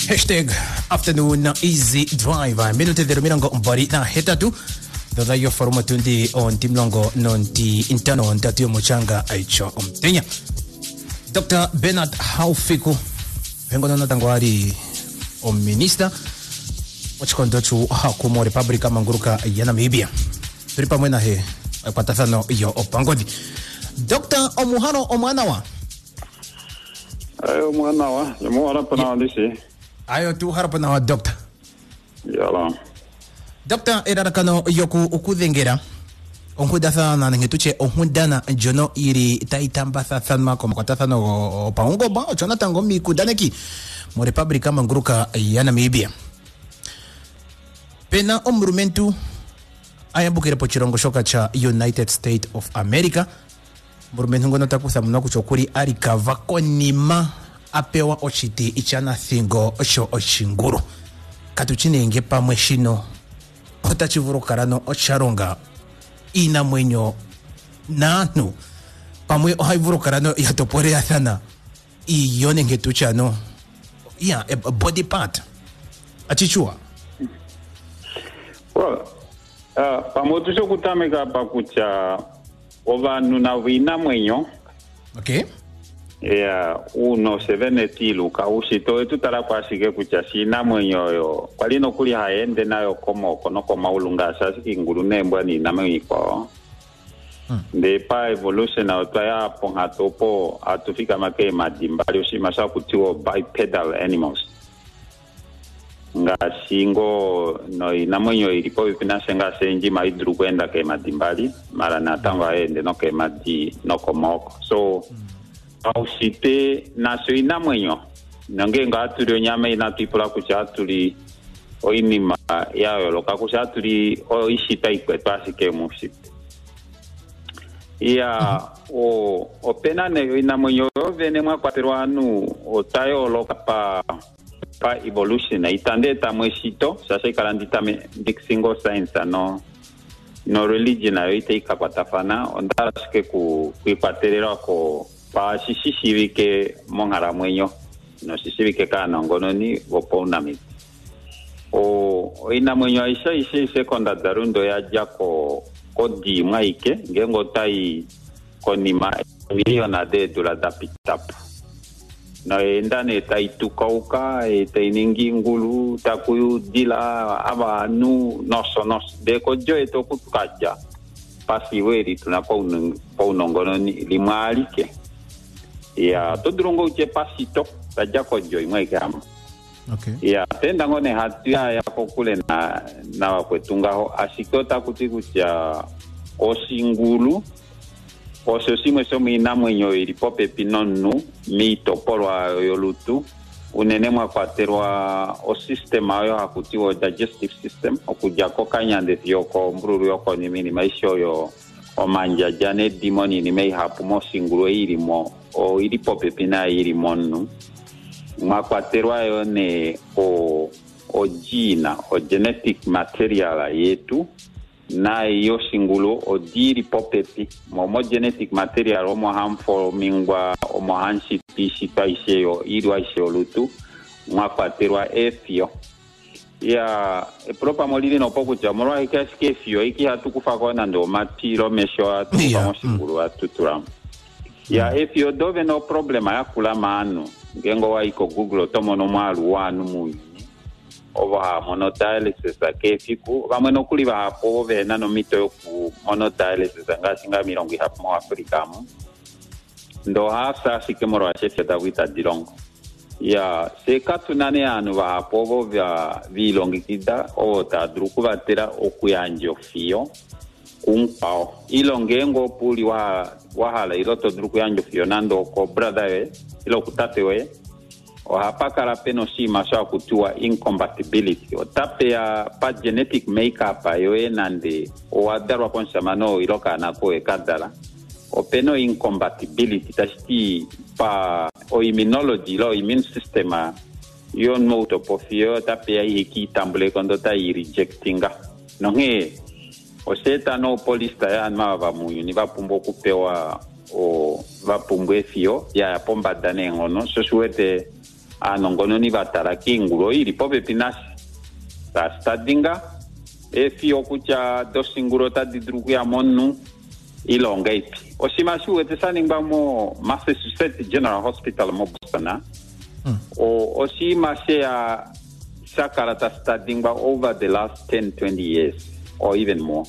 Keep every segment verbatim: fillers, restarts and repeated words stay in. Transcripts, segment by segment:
Hashtag afternoon easy drive. Minute de mirongo mbari na hetatu. Dada yo forma tundi on timlongo non ti intano on tatio mochanga aicho omtenya. Doctor Bernard Haufiku. Vengo na tangwari o minister. Wachikondo chu hakumo Republika Manguruka ya Namibia. Turipa mwena he patathano yo opangodi. Doctor Omuhano Omanawa. Ayo Omanawa, yo harap na disi. Ayo tu harap na doctor. Yala. Doctor erarakano yoku ukudengera. Onkudatha na ngetuche onhundana jono iri taitamba thathanma koma kwatathano paungo ba Jonathan Gomi kudaneki mo Republika Manguruka ya Namibia. Pena omrumentu ayambukire po chirongo shoka cha United States of America. Mrumentu ngono takusa muna kuchokuri arikava konima apewa ochiti ichana thingo osho ochinguru. Katuchine inge pamwe shino otachivuro karano ocharonga ina mwenyo nanu pamwe ohaivuro karano yatopore athana iyone ngetuchano yeah, a body part achichua. Well, uh, pamotusho kutameka pakucha ovanu na vina mwenyo. Okay. Yeah, uno seventy luka usito etutara kwashike kucha sina mwenyo yo. Kwalino kuli haende nayo komo kono koma ulunga sasi ngulu nembwa ni namiko. Hmm. De pa evolution na otaya ponga topo atufika make madimbali ushimasa kutiwo bipedal animals. Nga singo no inamwenyo ilipo vipinase nga senji maidru kwenda ke madimbali mara na tanga ende no ke madi no komoko so au site na so inamwenyo nange nga aturi nyame ina tipula kucha aturi o inima ya loka kucha aturi o ishita ikwetwa sike musite ya o o pena ne inamwenyo vene mwa kwaterwa anu o tayo loka pa pa evolution itande tamweshito sasa ikarandita me single science no no religion ayo iteika kwatafana ondaraske ku kuipaterera ko pa sisishivike mongara mwenyo no sisivike kana ngono ni gopona mi o ina mwenyo aisha ise sekonda darundo ya jako kodi maike ngengo tai konima miliona de dola da pitapu na endane taitukauka e tainingi ngulu takuyu dila aba nu noso nos de ko jo eto kutukaja pasiweri tunapo unongono ni limalike ya todrongo uche pasito taja ko jo imwekama. Okay. Ya tenda ngone hatu ya kokule na na kwetunga ho asikota kutikucha osingulu Oso simwe somi inamwenyo ilipope pinonu mito polwa yolutu unene mwa kwaterwa o sistema yo hakutiwo digestive system okujako kanyande fyoko mbruru yoko ni mini maisho yo o manja jane dimoni ni mei hapu mo singuru ilimo o ilipope pina ilimonu mwa kwaterwa yo ne o o jina o genetic material yetu na yo singulo o diri popepi mo genetic material omo hamfo mingwa omo hansi pisi taiseo irwa isolutu mwa paterwa efio ya e propa molili no poku jamoro ikaske fio iki hatukufa kona ndo matiro mesho atu yeah. Singulo atutura ya mm. Efio dove no problema ya kula manu ngengo wa iko Google tomo no malu wanu mu ova monodialysis akefiku vamwe nokuli vapo vena no mito yoku monodialysis ngasinga mirongo hapo mo Afrikamu ndo hasa sikemoro achefya dawita dilongo ya seka tunane anu vapo vya vilongikida o tadruku vatera okuyanje ofio kumpao ilongengo puli wa wahala iloto druku yanje ofio nando ko brother we ilo kutate we o hapaka la peno si maswa kutua incompatibility o tape ya pa genetic makeup ayo e nande o adarwa konsamano iloka nako e kadala o peno incompatibility tashti pa o immunology lo immune system yon moto pofio tape ya hiki tambule kondo ta i rejectinga no he o seta no polista ya ma va muyu ni va pumbo kupewa o va pumbwe fio ya pomba dane ngono so suete anongono ni batara kingulo iri pope pinasi ta stadinga e fio kucha dosinguro ta didruku ya monu ilonga ipi osimasu etesaningba mo Massachusetts General Hospital mo Boston mm. o osimase ya sakara ta stadinga over the last ten twenty years or even more.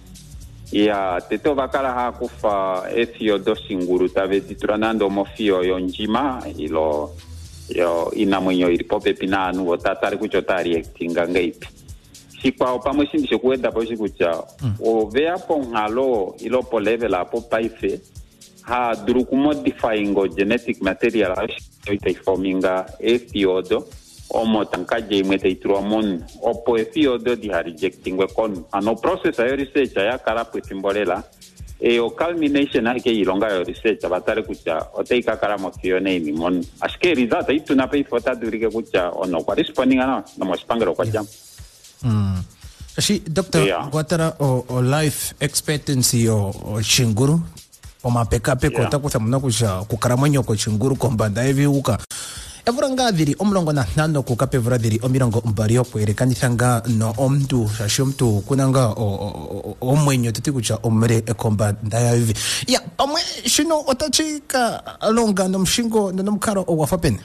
Ya teto bakala ha kufa efio dosinguru tave ditranando mo fio yonjima ilo yo inamwenyo ilipope pinanu otatari kuchotari ektinga ngaipi sikwa opamwe sindisho kuenda posi kucha mm. o vea ponghalo ilo po level apo paife ha duruku modifying genetic material ite forminga efiodo omo tankaje imete itruamon opo efiodo di ha rejecting we kon ano process ayo research ya karapu timbolela e o culmination ake ilonga yo research abatare kucha oteika karamo fione ni mon aske result itu na pe fota durike kucha ono kwa responding ana na mospangero kwa jam mm shi doctor yeah. Gwatara o, o life expectancy o, o chinguru o mapeka pe kota yeah. Kusa muna kusha kukaramanyo ko chinguru kombanda evi uka Evranga viri omlongo na nano kukape vradiri omirongo mbario kwerekanithanga no omtu shashomtu kunanga omwenyo tutikucha omre ekomba ndaya hivi ya omwe shino otachika alonga no mshingo no mkaro o wafapene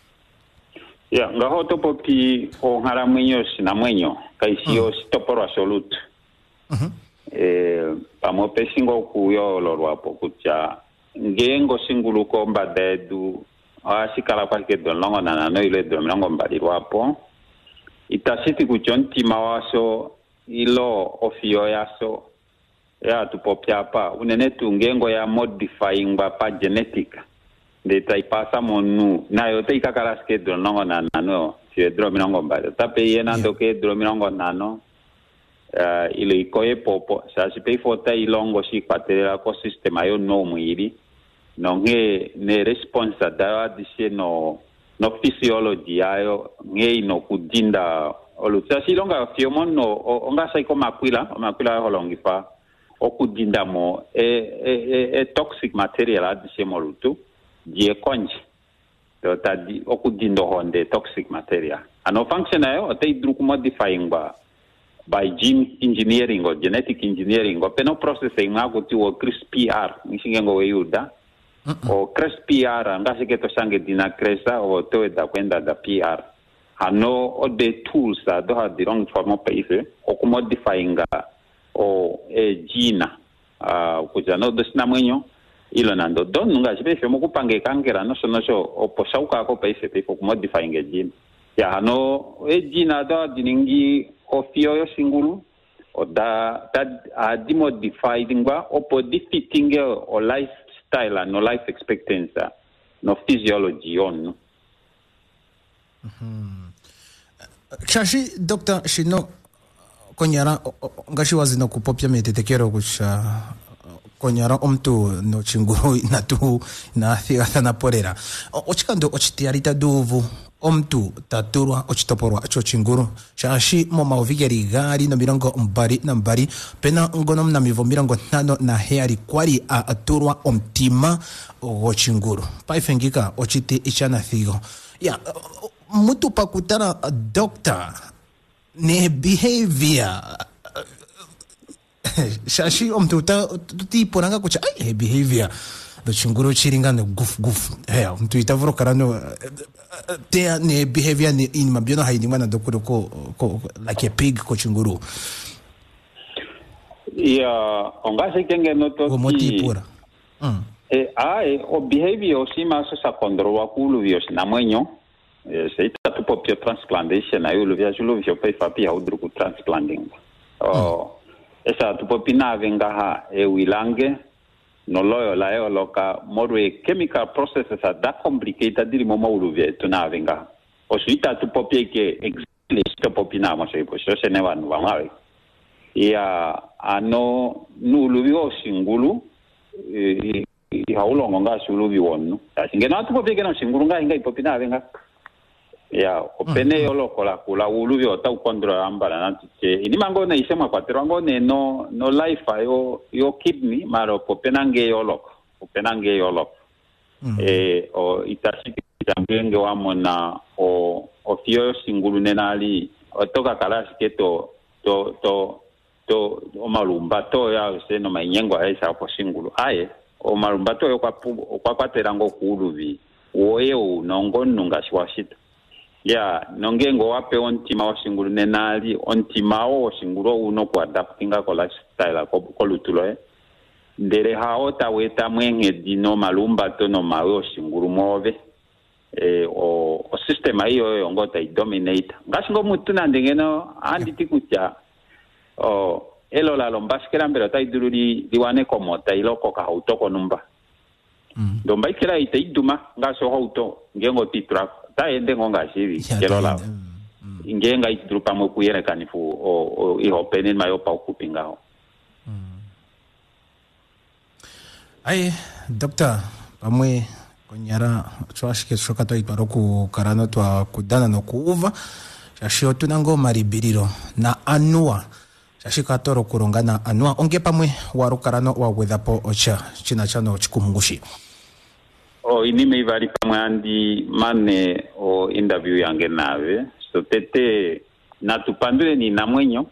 ya ngaho topo pi o ngara mwenyo sina mwenyo kaisio uh-huh. Stoporo absolute mhm uh-huh. eh pamo pesingo kuyo lorwapo kucha ngengo singulu komba dedu asikala kwa ke dolongo na no ile dolongo mbali wapo itasiti kuchonti mawaso ilo ofio yaso ya tupopya pa unene tungengo ya modifying ba pa genetic de taipasa monu na yo te ikakala ske dolongo na no si drominongo mbali tape yena ndoke drominongo nano uh, ile ikoye popo sa si pe fota ilongo si patela ko sistema yo no muiri no nge ne responsa da dise no no physiology ayo nge no kudinda oluta silonga fiomon no onga sai ko makwila makwila holongi fa okudinda mo e e e toxic material dise molutu die konji to tadi okudindo honde toxic material ano function ayo te druku modifying ba by gene engineering or genetic engineering or peno processing ngago ti o CRISPR ngishingengo weyuda Uh-uh. O cres P R ngasi keto sange dina cresa o to da kwenda da P R hano o de tools da do ha di wrong form paife o ko modifying o e gina a uh, kuja no desna mwenyo ilo nando don ngasi be fe mo kupange kangera no so no so o posauka ko paife pe ko modifying e gina ya hano e gina do diningi o fio yo singulu o da da a di modified ngwa o po defeating o life style no life expectancy no physiology on mhm chashi doctor shino konyara ngashi wazino kupopya metetekero kusha konyara omtu no chinguru na tu na thiga sana porera ochikando ochitiarita duvu omtu taturwa ochitoporwa cho chinguru shashi mo mauvigeri gari no mirongo mbari na mbari pena ngonom na mivo mirongo nano na heari kwari a aturwa omtima o chinguru paifengika ochiti ichana thigo ya mutu pakutana doctor ne behavior shashi omtu ta tipo nanga kucha ai behavior do chinguru chiringa no guf guf hey mtu itavuro karano te ne behavior ne in mabiono haini mana dokuro ko, ko like a pig ko chinguru ya ongase kenge no to ko moti pura mm e ai o behavior sima so sa kondro wa kulu vios na mwenyo e se ita tu popio transplantation ayo lu via julu vio pe fapi au druku transplanting oh esa tu popina venga ha e wilange no loyo la eo loka morwe chemical processes are that complicated diri mo maulu vie tu na venga o suita tu popie ke exactly sto popina mo se po se ne van va male ia ano nu luvio singulu e i haulongo nga sulu vi wonu asinge na tu popie ke na singulu nga inga popina venga ya opene yo lokola kula uluvi ota ukondrola ambala natike ini mango na isema kwatero ngo ne no no life yo yo kidney maro popenange yo loko popenange yo loko mm. eh o itasiki tambenge wamo na o o fio singulu nenali otoka kala siketo to to to o malumba to ya se no mainyengo aisa po singulu aye o malumba to yo kwa kwa kwaterango kuluvi oyo nongo nunga shwashita ya nongengo wape ontima wa singulu nenali ontima o singulu uno kwa adaptinga ko lifestyle ko ko lutulo eh ndere haota weta mwenge dino malumba to no mawe singulu move eh o o system hiyo yo ngota i dominate ngashingo mutuna ndengeno anditi kucha o elo la lombaskera mbero tai dururi diwane komo tai loko ka autoko numba mm. domba ikira ite iduma ngaso auto ngengo titra ta ende ngonga shiri kelo la mm. ngenga idrupa mo kuyere kanifu o o i hopenen mayo pa kupinga mm. ai doctor pamwe konyara twashike shoka to iparo ku karano twa kudana no kuuva shashio tunango maribiriro na anua shashika toro kurongana anua onge pamwe warukarano wa wedapo ocha china chano chikumungushi o inime ivari pamwe andi mane o interview yange nave so tete na tupandure ni namwenyo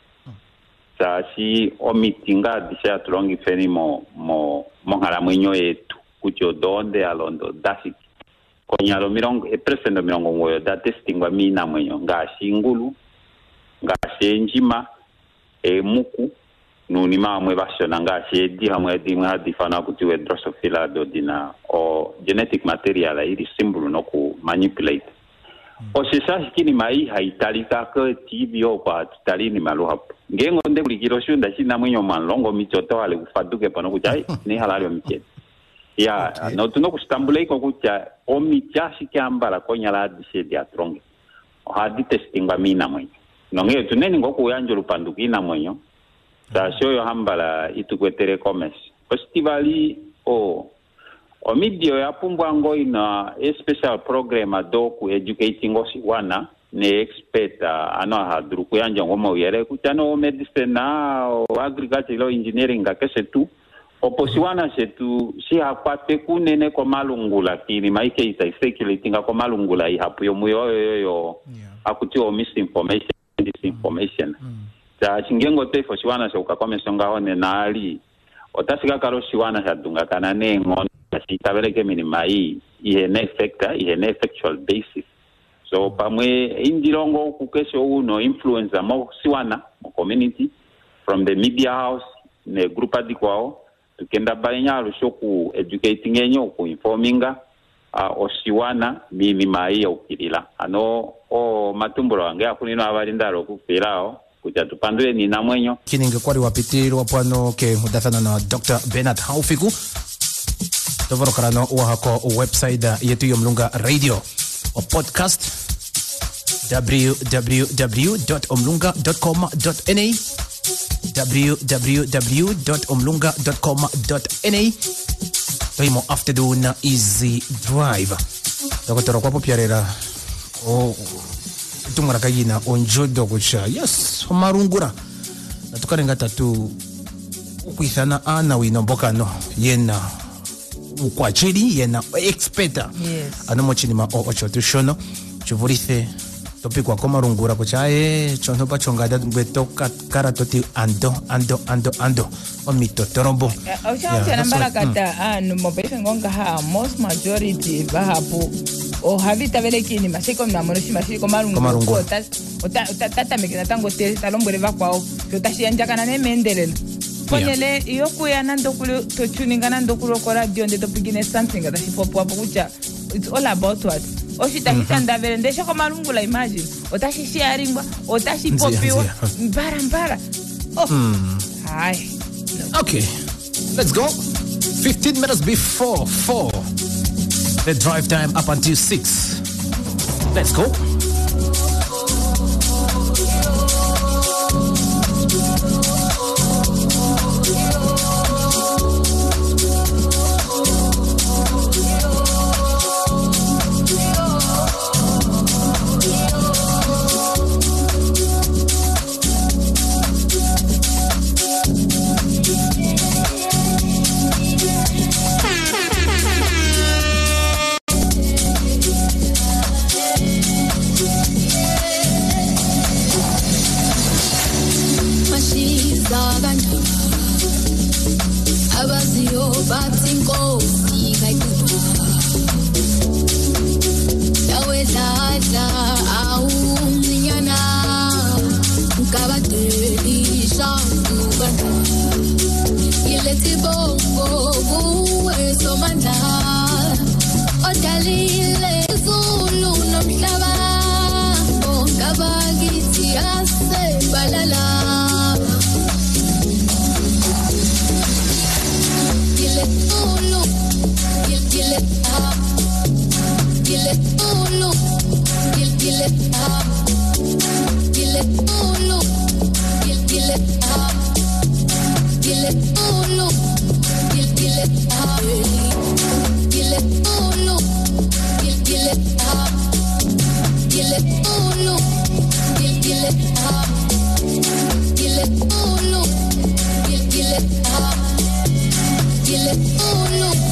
sashi o mitinga disha tulongi feni mo mo mo haramwenyo etu kucho donde alondo dasik konyalo mirongo e presendo mirongo ngoyo da testingwa mina mwenyo ngashi ngulu ngashi njima e muku nuni mamwe bashona ngashi di hamwe di mwa di fana kuti we drosophila dodina o genetic material iri symbol no ku manipulate mm. o sisa kini mai haitalika ko tibio pa talini maluha ngengo nde kulikiro shunda china mwenyo manlongo michoto ale kufaduke pano kuchai ni halalo michete ya okay. No tuno kustambule ko kucha o michashi kyambala konyala dise dia tronge o hadi testingwa mina mwenyo nonge tuneni ngoku yanjo lupandukina mwenyo sa shoyo hambala itukwetere commerce festivali o o midio ya pumbwango ina a special program adoku educating osi wana ne expert ano hadru kuyanjo ngomo yere kuchano medicine na o agriculture lo engineering akese tu oposiwana setu si hapate kunene kwa malungula kini maike isa circulating kwa malungula ihapu yo muyo yo yo akutio misinformation disinformation ta mm. chingengo tefo siwana se ukakomesonga one nali otasika karo siwana sadunga kana nengo sitabeleke minimai ihene effecta ihene effectual basis so pamwe indirongo kukesho uno influencer mo siwana mo community from the media house ne grupa dikwao tukenda banyalo shoku educating enyo ku informinga uh, osiwana mimi mai ukirila ano o matumburo wange akunino abalindaro kufirao kuja tupandwe ni namwenyo kininge kwari wapitirwa pano ke mudathana na Doctor Bernard Haufiku tovoro karano wahako website yetu yomlunga radio o podcast w w w dot omlunga dot com dot n a w w w dot omlunga dot com dot n a toimo afternoon easy drive dokotoro kwa popyarera o tumara kayina onjodo kucha yes omarungura natukarenga tatu ukuithana ana winombokano yena ukwachiri yena expert yes ano mochinima o ochotushono chuvurife topikwa komarungura kucha e chono pachongada betoka karatoti ando ando ando ando omito torombo ausha nambara kata anu mobile ngonga ha most majority bahapu o havita velekini masiko na monoshi masiko marungu ota ota tata mekina tango te talombore vakwao totashiyanja kana ne mendelelo ponele iyo kuyana ndokulu tochuningana ndokulu ko radio nde topigine something that she pop up kucha it's all about what oshita hitanda vele ndesho ko marungu la imagine otashi sharingwa otashi popiwa mbara mbara oh mm. Hi no. Okay let's go fifteen minutes before four the drive time up until six let's go somandla awunyana ukabadeli shangubana ilethi bongo kuwe somandla odalile zulu nomhlaba ongabakithi asebalala ile zulu ile ha ile zulu ile ha ile zulu ile ha ile zulu ile ha ile zulu ile ha ile zulu ile ha ile zulu ile ha ile zulu